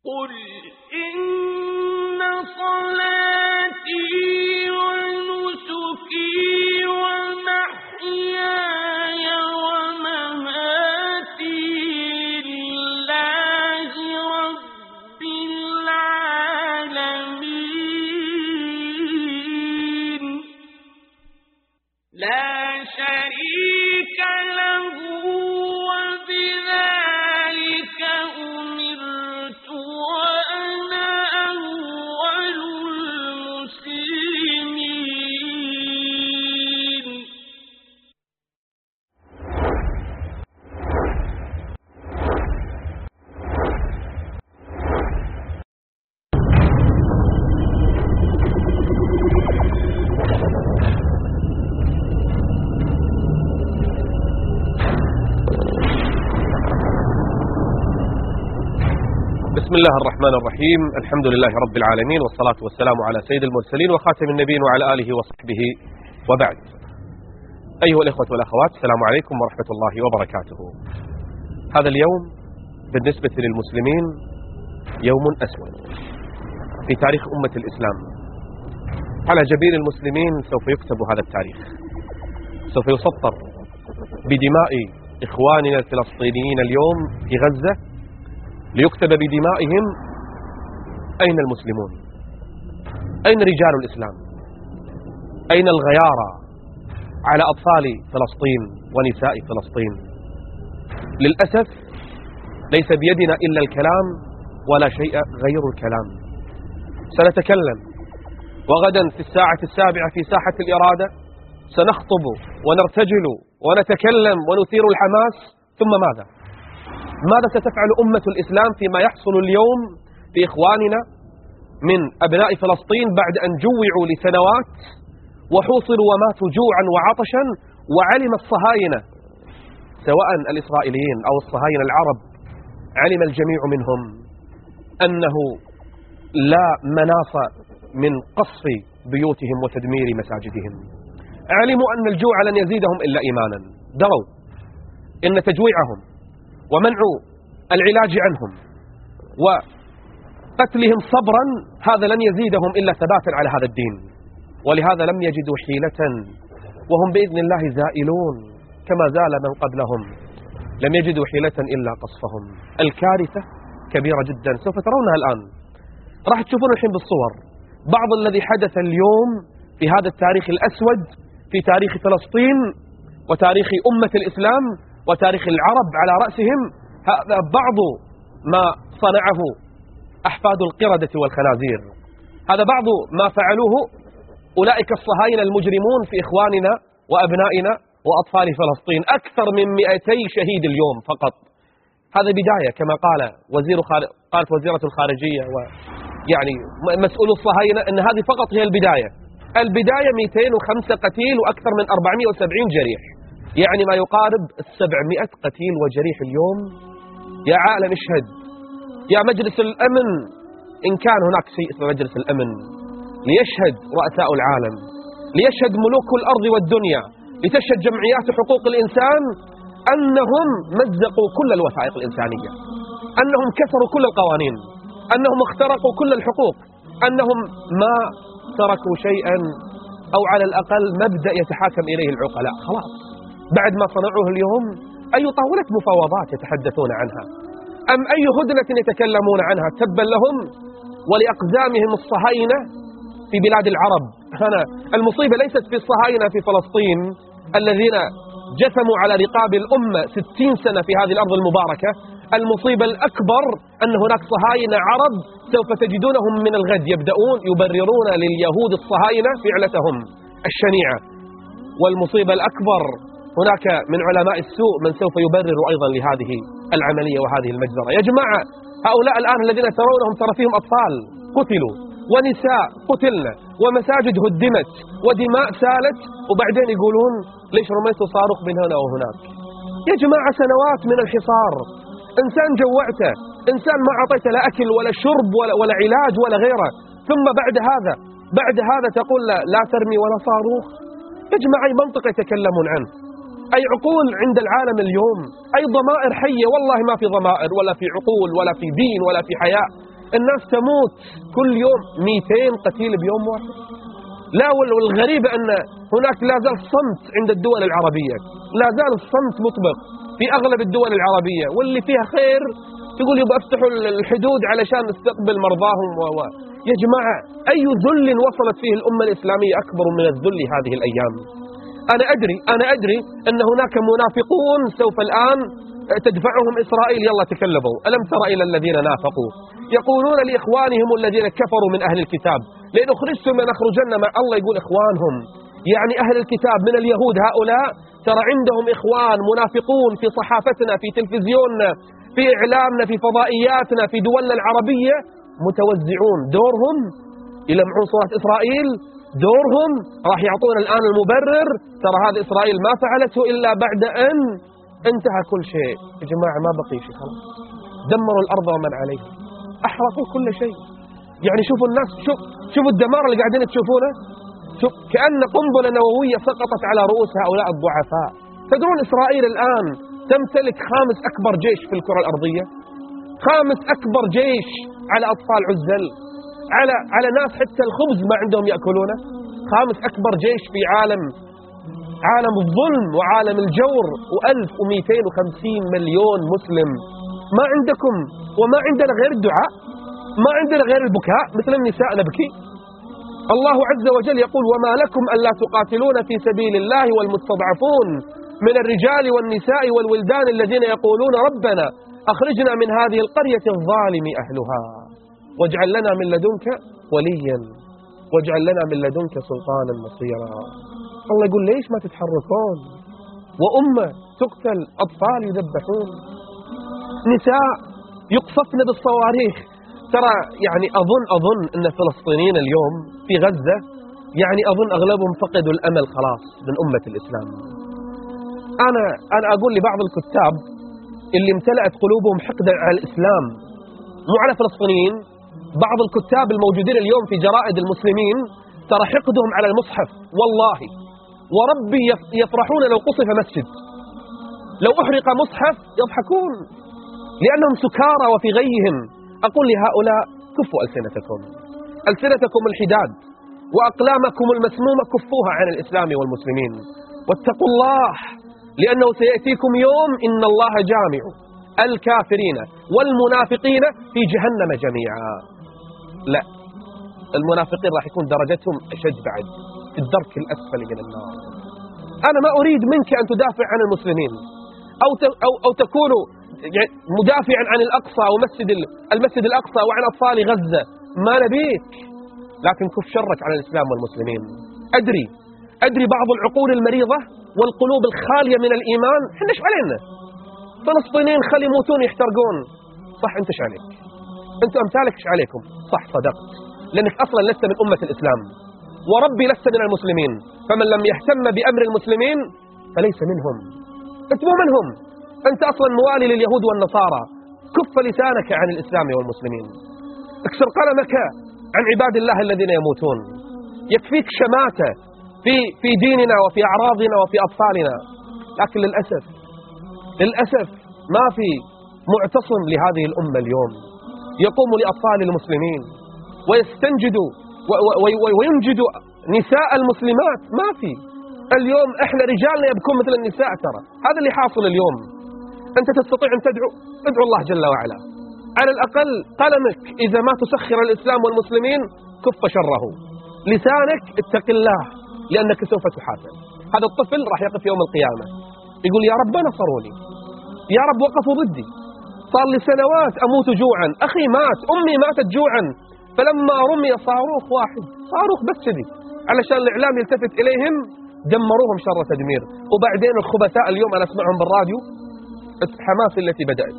قل إن صلاتي ونسكي ومحياي ومماتي لله رب العالمين لا شريك له وبذلك أمرت وأنا أول المسلمين. بسم الله الرحمن الرحيم. الحمد لله رب العالمين، والصلاة والسلام على سيد المرسلين وخاتم النبيين وعلى آله وصحبه وبعد. أيها الإخوة والأخوات، السلام عليكم ورحمة الله وبركاته. هذا اليوم بالنسبة للمسلمين يوم أسود في تاريخ أمة الإسلام. على جبين المسلمين سوف يكتب هذا التاريخ، سوف يسطر بدماء إخواننا الفلسطينيين اليوم في غزة، ليكتب بدمائهم أين المسلمون؟ أين رجال الإسلام؟ أين الغيارى على أطفال فلسطين ونساء فلسطين؟ للأسف ليس بيدنا إلا الكلام ولا شيء غير الكلام. سنتكلم، وغدا في الساعة 7 في ساحة الإرادة سنخطب ونرتجل ونتكلم ونثير الحماس. ثم ماذا ستفعل أمة الإسلام فيما يحصل اليوم بإخواننا من أبناء فلسطين بعد أن جوعوا لسنوات وحوصلوا وماتوا جوعا وعطشا، وعلم الصهاينة سواء الإسرائيليين أو الصهاينة العرب، علم الجميع منهم أنه لا مناص من قصف بيوتهم وتدمير مساجدهم. علموا أن الجوع لن يزيدهم إلا إيمانا. دروا إن تجويعهم ومنع العلاج عنهم وقتلهم صبرا هذا لن يزيدهم إلا ثباتا على هذا الدين، ولهذا لم يجدوا حيلة، وهم بإذن الله زائلون كما زال من قبلهم. لم يجدوا حيلة إلا قصفهم. الكارثة كبيرة جدا، سوف ترونها الآن، راح تشوفون الحين بالصور بعض الذي حدث اليوم في هذا التاريخ الأسود في تاريخ فلسطين وتاريخ أمة الإسلام وتاريخ العرب على رأسهم. هذا بعض ما صنعه أحفاد القردة والخنازير، هذا بعض ما فعلوه أولئك الصهاينة المجرمون في إخواننا وأبنائنا وأطفال فلسطين. أكثر من 200 شهيد اليوم فقط. هذا بداية كما قالت وزيرة الخارجية ويعني مسؤول الصهاينة أن هذه فقط هي البداية. 205 قتيل وأكثر من 470 جريح، يعني ما يقارب 700 قتيل وجريح اليوم. يا عالم اشهد، يا مجلس الأمن إن كان هناك شيء اسمه مجلس الأمن، ليشهد رؤساء العالم، ليشهد ملوك الأرض والدنيا، لتشهد جمعيات حقوق الإنسان أنهم مزقوا كل الوثائق الإنسانية، أنهم كسروا كل القوانين، أنهم اخترقوا كل الحقوق، أنهم ما تركوا شيئا أو على الأقل مبدأ يتحاكم إليه العقلاء. خلاص بعد ما صنعوه اليوم، أي طاولة مفاوضات يتحدثون عنها؟ أم أي هدنة يتكلمون عنها؟ تبا لهم ولأقزامهم الصهاينة في بلاد العرب. هنا المصيبة ليست في الصهاينة في فلسطين الذين جثموا على رقاب الأمة 60 سنة في هذه الأرض المباركة. المصيبة الأكبر أن هناك صهاينة عرب سوف تجدونهم من الغد يبدأون يبررون لليهود الصهاينة فعلتهم الشنيعة. والمصيبة الأكبر هناك من علماء السوء من سوف يبرر أيضا لهذه العملية وهذه المجزرة. يا جماعة، هؤلاء الآن الذين ترونهم ترى فيهم أطفال قتلوا ونساء قتلنا ومساجد هدمت ودماء سالت، وبعدين يقولون ليش رميتوا صاروخ من هنا وهناك؟ يا جماعة، سنوات من الحصار، إنسان جوعته، إنسان ما أعطيته لا أكل ولا شرب ولا علاج ولا غيره، ثم بعد هذا تقول لا ترمي ولا صاروخ. يا جماعة، أي منطق يتكلمون عنه؟ أي عقول عند العالم اليوم؟ أي ضمائر حية؟ والله ما في ضمائر ولا في عقول ولا في دين ولا في حياة. الناس تموت كل يوم 200 قتيل بيوم واحد. لا، والغريب أن هناك لا زال صمت عند الدول العربية، لا زال الصمت مطبق في أغلب الدول العربية، واللي فيها خير تقول يبقى افتحوا الحدود علشان نستقبل مرضاهم يا جماعة، أي ذل وصلت فيه الأمة الإسلامية أكبر من الذل هذه الأيام؟ أنا أدري أن هناك منافقون سوف الآن تدفعهم إسرائيل، يلا تكلموا، ألم تر إلى الذين نافقوا يقولون لإخوانهم الذين كفروا من أهل الكتاب لئن أخرجتم لنخرجن مع الله. يقول إخوانهم يعني أهل الكتاب من اليهود، هؤلاء ترى عندهم إخوان منافقون في صحافتنا، في تلفزيوننا، في إعلامنا، في فضائياتنا، في دولنا العربية، متوزعون دورهم يلمعون صورة إسرائيل، دورهم راح يعطون الآن المبرر، ترى هذا إسرائيل ما فعلته إلا بعد أن انتهى كل شيء. يا جماعة ما بقي شيء، خلاص دمروا الأرض ومن عليها، أحرقوا كل شيء. يعني شوفوا الناس، شوفوا الدمار اللي قاعدين تشوفونه، شوف كأن قنبلة نووية سقطت على رؤوس هؤلاء الضعفاء. تدرون إسرائيل الآن تمتلك 5 أكبر جيش في الكرة الأرضية، 5 أكبر جيش على أطفال عزل، على ناس حتى الخبز ما عندهم يأكلونه. 5 أكبر جيش في عالم الظلم وعالم الجور، و1250 مليون مسلم. ما عندكم وما عندنا غير الدعاء، ما عندنا غير البكاء، مثل النساء نبكي. الله عز وجل يقول وما لكم ألا تقاتلون في سبيل الله والمستضعفون من الرجال والنساء والولدان الذين يقولون ربنا أخرجنا من هذه القرية الظالم أهلها واجعل لنا من لدنك وليا واجعل لنا من لدنك سلطانا نصيرا. الله يقول ليش ما تتحركون؟ وأمة تقتل، أطفال يذبحون، نساء يقصفن بالصواريخ. ترى يعني أظن أن الفلسطينيين اليوم في غزة يعني أظن أغلبهم فقدوا الأمل خلاص من أمة الإسلام. أنا أقول لبعض الكتاب اللي امتلأت قلوبهم حقدا على الإسلام، مو على فلسطينيين، بعض الكتاب الموجودين اليوم في جرائد المسلمين ترى حقدهم على المصحف، والله وربي يفرحون لو قصف مسجد، لو أحرق مصحف يضحكون لأنهم سكارى وفي غيهم. أقول لهؤلاء كفوا ألسنتكم الحداد وأقلامكم المسمومة كفوها عن الإسلام والمسلمين، واتقوا الله لأنه سيأتيكم يوم إن الله جامع الكافرين والمنافقين في جهنم جميعا. لا، المنافقين راح يكون درجتهم أشد بعد في الدرك الأسفل من النار. أنا ما أريد منك أن تدافع عن المسلمين أو تكون مدافعا عن الأقصى المسجد الأقصى وعن أطفال غزة، ما نبيك، لكن كف شرك على الإسلام والمسلمين. أدري بعض العقول المريضة والقلوب الخالية من الإيمان حنش علينا، فلسطينيين خلي يموتون يحترقون، صح أنتش عليك، أنتم أمثالكش عليكم، صح صدقت، لأنك أصلا لست من أمة الإسلام، وربي لست من المسلمين، فمن لم يهتم بأمر المسلمين فليس منهم، أنت مو منهم، أنت أصلا موالي لليهود والنصارى. كف لسانك عن الإسلام والمسلمين، اكسر قلمك عن عباد الله الذين يموتون، يكفيك شماتة في ديننا وفي أعراضنا وفي أطفالنا. لكن للأسف ما في معتصم لهذه الأمة اليوم يقوم لأطفال المسلمين ويستنجد وينجد نساء المسلمات. ما في اليوم، احنا رجالنا يبكون مثل النساء، ترى هذا اللي حاصل اليوم. أنت تستطيع أن تدعو الله جل وعلا، على الأقل قلمك إذا ما تسخر الإسلام والمسلمين كف شره، لسانك اتق الله لأنك سوف تحاسب. هذا الطفل راح يقف يوم القيامة يقول يا رب نصروني، يا رب وقفوا ضدي، صار لي سنوات أموت جوعا، أخي مات، أمي ماتت جوعا، فلما رمي صاروخ واحد، صاروخ بس كذي علشان الإعلام يلتفت إليهم دمروهم شر تدمير. وبعدين الخبثاء اليوم أنا أسمعهم بالراديو، حماس التي بدأت،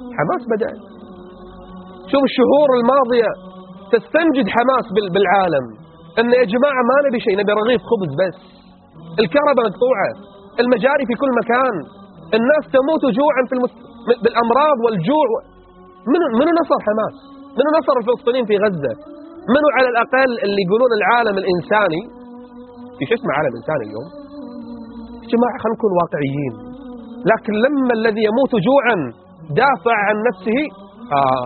شوف الشهور الماضية تستنجد حماس بالعالم أن يا جماعة ما نبي شيء، نبي رغيف خبز بس، الكهرباء مقطوعة، المجاري في كل مكان، الناس تموت جوعا بالأمراض والجوع. منو نصر حماس؟ منو نصر الفلسطينيين في غزة؟ منو على الأقل اللي يقولون العالم الإنساني؟ في شو اسمه عالم إنساني اليوم؟ يا جماعة خلينا نكون واقعيين. لكن لما الذي يموت جوعا دافع عن نفسه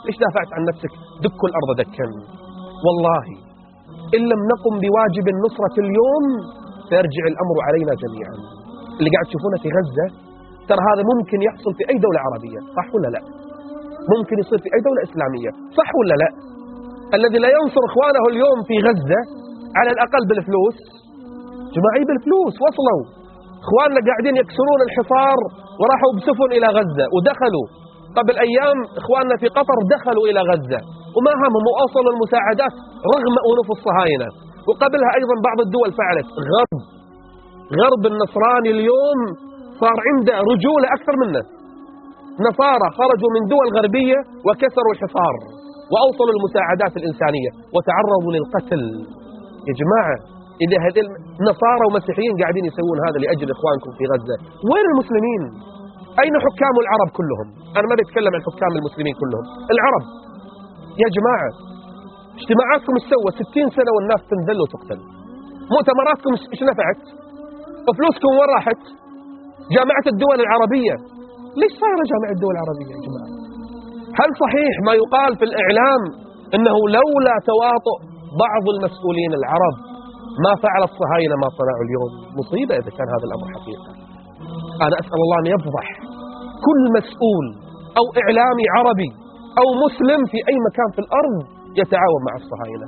ليش دافعت عن نفسك؟ دكوا الأرض دكا. والله إن لم نقم بواجب النصرة اليوم سيرجع الأمر علينا جميعا. اللي قاعد تشوفونه في غزة ترى هذا ممكن يحصل في أي دولة عربية، صح ولا لا؟ ممكن يصير في أي دولة إسلامية، صح ولا لا؟ الذي لا ينصر إخوانه اليوم في غزة على الأقل بالفلوس، جماعي بالفلوس وصلوا. إخواننا قاعدين يكسرون الحصار وراحوا بسفن إلى غزة ودخلوا قبل أيام. إخواننا في قطر دخلوا إلى غزة وما همهم وأوصلوا المساعدات رغم أنوف الصهاينة. وقبلها أيضا بعض الدول فعلت. غرب النصراني اليوم صار عنده رجولة أكثر منه. نصارى خرجوا من دول غربية وكسروا الحصار وأوصلوا المساعدات الإنسانية وتعرضوا للقتل. يا جماعة إذا هذه النصارى ومسيحيين قاعدين يسوون هذا لأجل إخوانكم في غزة، وين المسلمين؟ أين حكام العرب كلهم؟ أنا ما بتكلم عن حكام المسلمين كلهم، العرب. يا جماعة اجتماعاتكم ايش سوت؟ 60 سنة والناس تنذل وتقتل. مؤتمراتكم ايش نفعت؟ وفلوسكم وين راحت؟ جامعة الدول العربية، ليش صايرة جامعة الدول العربية يا جماعة؟ هل صحيح ما يقال في الإعلام أنه لولا تواطؤ بعض المسؤولين العرب ما فعل الصهاينة ما صنعوا اليوم؟ مصيبة إذا كان هذا الأمر حقيقة. أنا أسأل الله أن يفضح كل مسؤول أو إعلامي عربي أو مسلم في أي مكان في الأرض يتعاون مع الصهاينة.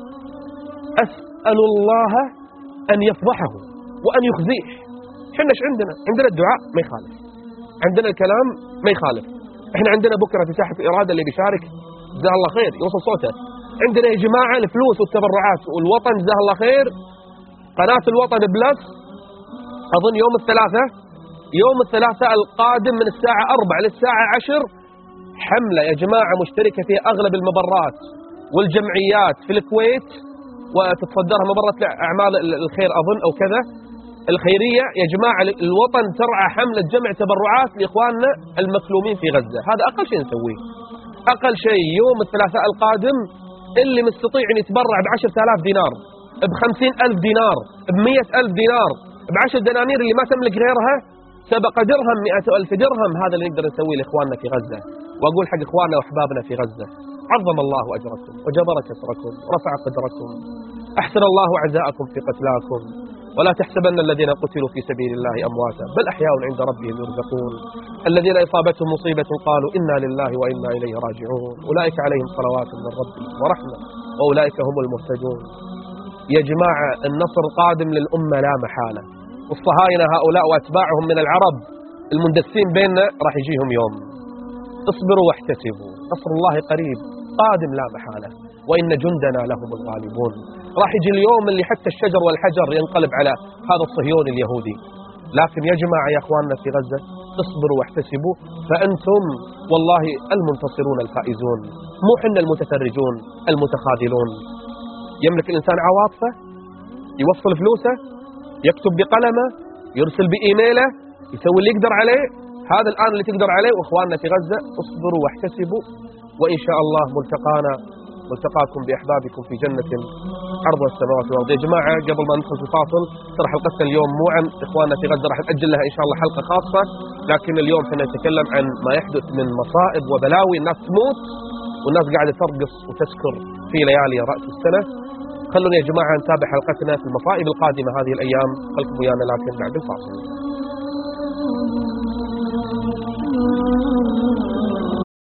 أسأل الله أن يفضحه وأن يخزيه. إحنا إيش عندنا الدعاء ما يخالف، عندنا الكلام ما يخالف. إحنا عندنا بكرة في ساحة إرادة اللي بيشارك جزاه الله خير يوصل صوته. عندنا يا جماعة الفلوس والتبرعات والوطن جزاه الله خير. قناة الوطن بلس أظن يوم الثلاثاء القادم من الساعة 4 للساعة 10 حملة يا جماعة مشتركة فيها أغلب المبرات والجمعيات في الكويت، وتتصدرها مبرة أعمال الخير أظن أو كذا الخيرية. يا جماعة الوطن ترعى حملة جمع تبرعات لإخواننا المكلومين في غزة. هذا أقل شيء نسويه. أقل شيء يوم الثلاثاء القادم اللي مستطيع أن يتبرع ب10,000 دينار، ب50,000 دينار، ب100,000 دينار، ب10 دنانير اللي ما تملك غيرها، سبق درهم 100,000 درهم. هذا اللي نقدر نسويه لإخواننا في غزة. وأقول حق إخواننا وأحبابنا في غزة عظم الله أجركم وجبر كسركم ورفع قدركم، أحسن الله عزاءكم في قتلاكم، ولا تحسبن الذين قتلوا في سبيل الله أمواتا بل أحياء عند ربهم يرزقون. الذين إصابتهم مصيبة قالوا إنا لله وإنا إليه راجعون أولئك عليهم صلوات من ربهم ورحمة وأولئك هم المهتدون. يا جماعة النصر قادم للأمة لا محالة، والصهاينة هؤلاء وأتباعهم من العرب المندسين بيننا راح يجيهم يوم. اصبروا واحتسبوا، نصر الله قريب قادم لا محالة، وإن جندنا لهم الغالبون. راح يجي اليوم اللي حتى الشجر والحجر ينقلب على هذا الصهيوني اليهودي. لكن يا جماعة يا أخواننا في غزة اصبروا واحتسبوا، فأنتم والله المنتصرون الفائزون، مو حنا المتفرجون المتخاذلون. يملك الإنسان عواطفه، يوصل فلوسه، يكتب بقلمه، يرسل بإيميله، يسوي اللي يقدر عليه. هذا الآن اللي تقدر عليه. وإخواننا في غزة اصبروا واحتسبوا، وإن شاء الله ملتقاكم بأحبابكم في جنة عرضها السماوات والأرض. يا جماعة قبل ما ندخل في الفاصل ترى حلقتنا اليوم مو عن إخواننا في غزة، راح نأجل لها إن شاء الله حلقة خاصة. لكن اليوم سنتكلم عن ما يحدث من مصائب وبلاوي، الناس تموت والناس قاعدة ترقص وتسكر في ليالي رأس السنة. خلونا يا جماعة نتابع حلقتنا في المصائب القادمة هذه الأيام. خلكم ويانا لكن بعد الفاصل.